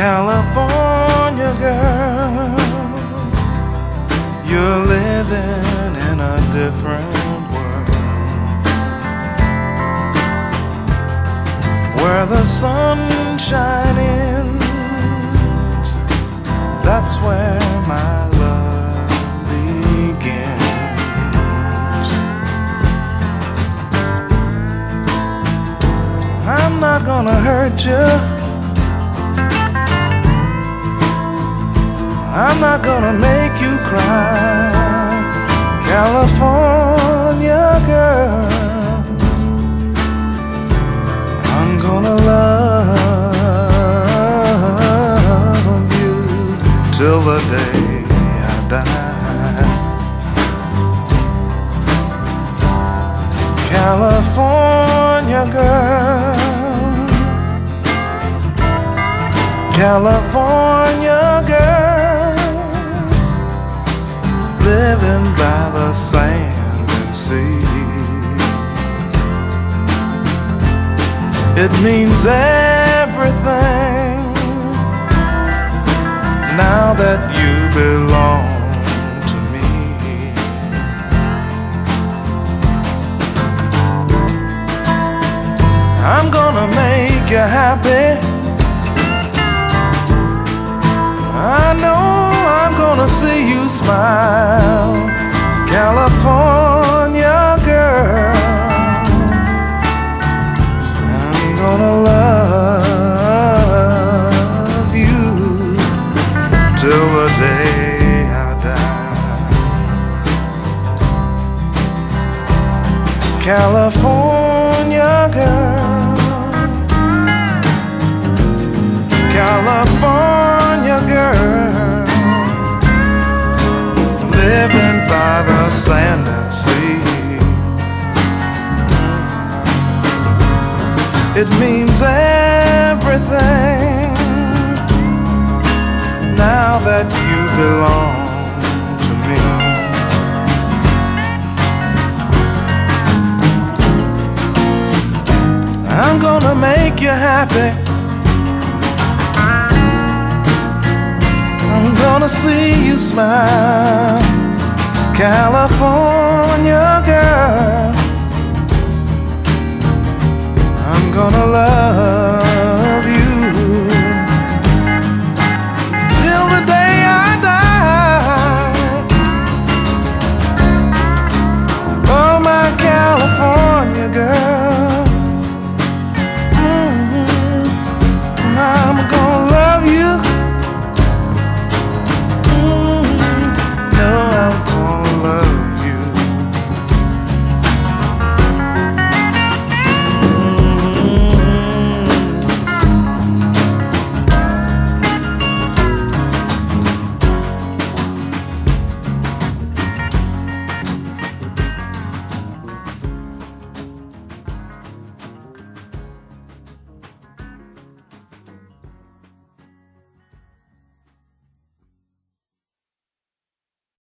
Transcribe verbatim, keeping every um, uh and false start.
California girl, you're living in a different world, where the sun shines. That's where my love begins. I'm not gonna hurt you, I'm not gonna make you cry, California girl. I'm gonna love you till the day I die. California girl, California girl, living by the sand and sea. It means everything now that you belong to me. I'm gonna make you happy, I know I'm gonna see you smile, California girl. I'm gonna love you till the day I die. California girl, California girl, living by the sand and sea. It means everything now that you belong to me. I'm gonna make you happy, I'm gonna see you smile, California girl. I'm gonna love